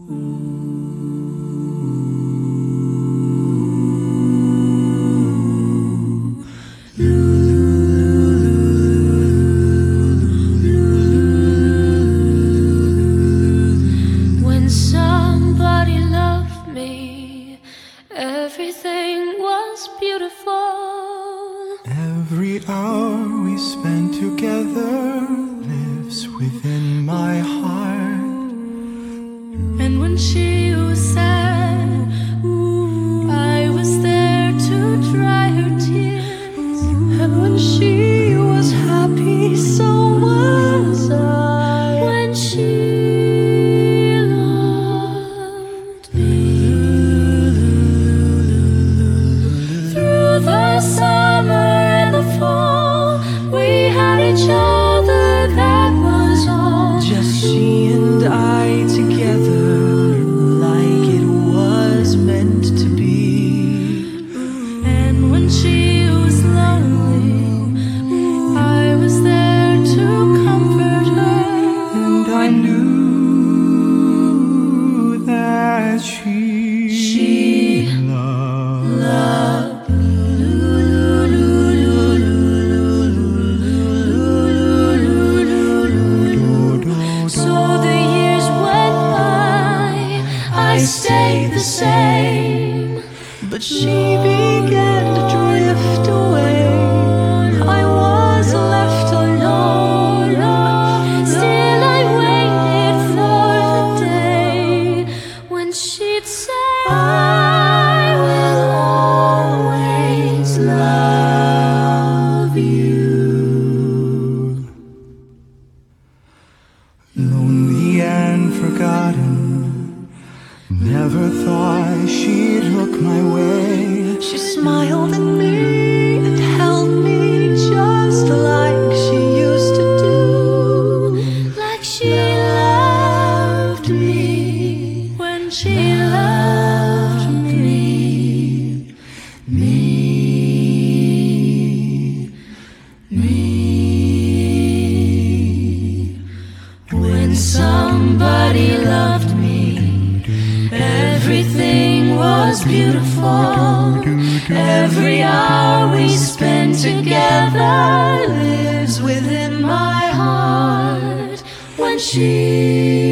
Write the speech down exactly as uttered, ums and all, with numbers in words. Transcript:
When somebody loved me, everything was beautiful. Every hour we spent together lives within my heart. And when she was sad, I was there to dry her tears. And when she was happy, so was I. When she loved me, through the summer and the fall, we had each other, that was all. Just she and I together, like it was meant to be. And when she was lonely, I was there to comfort her. And I knew that she, She loved. loved So the years went by, I stayed the same, But she began to drift away. I was left alone. Still I waited for the day when she'd say, I will always love you. Lonely and forgotten, never thought she'd look my way. She smiled at me and held me just like she used to do, like she loved me when she loved me, me, me. When somebody loved me, everything was beautiful. Every hour we spent together lives within my heart. When she